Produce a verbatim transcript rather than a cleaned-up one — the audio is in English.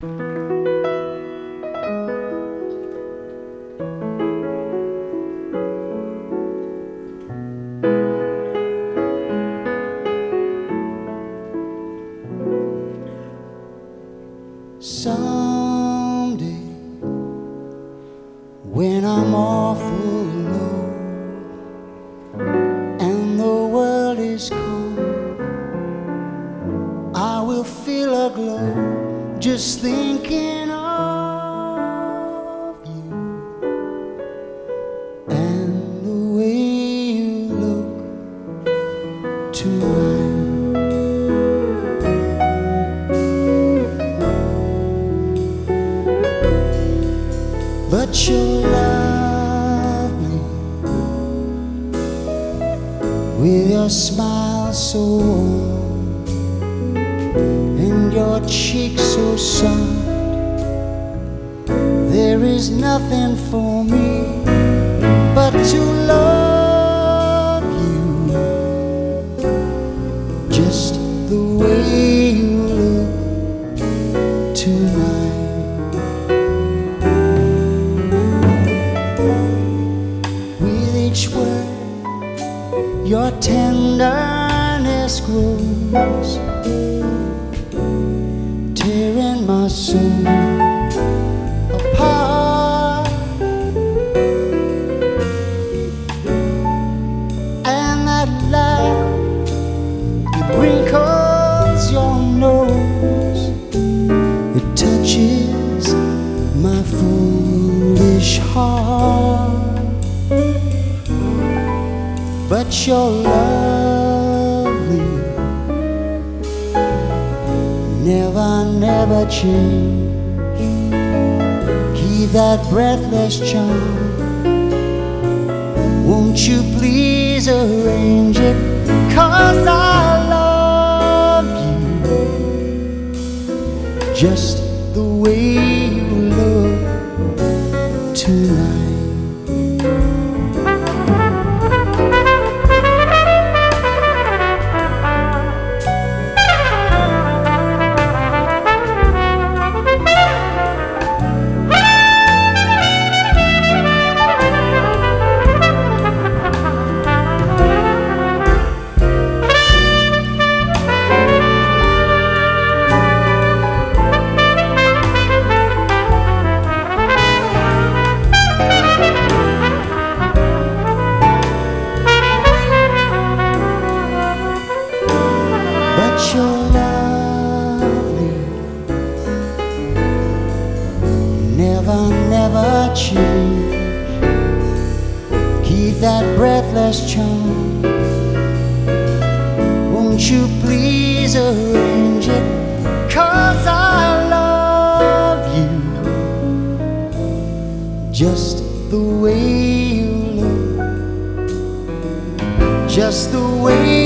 Someday, when I'm awful low and the world is cold, I will feel a glow just thinking of you and the way you look tonight. But you'll love me with your smile so warm and your cheeks so soft. There is nothing for me but to love you just the way you look tonight. Each word, your tenderness grows, tearing my soul apart. And that laugh that wrinkles your nose, it touches my foolish heart. But you're lovely, never, never change. Keep that breathless charm. Won't you please arrange it? 'Cause I love you just the way you look tonight. But you're lovely, never, never change. Keep that breathless charm. Won't you please arrange it? 'Cause I love you just the way you look, just the way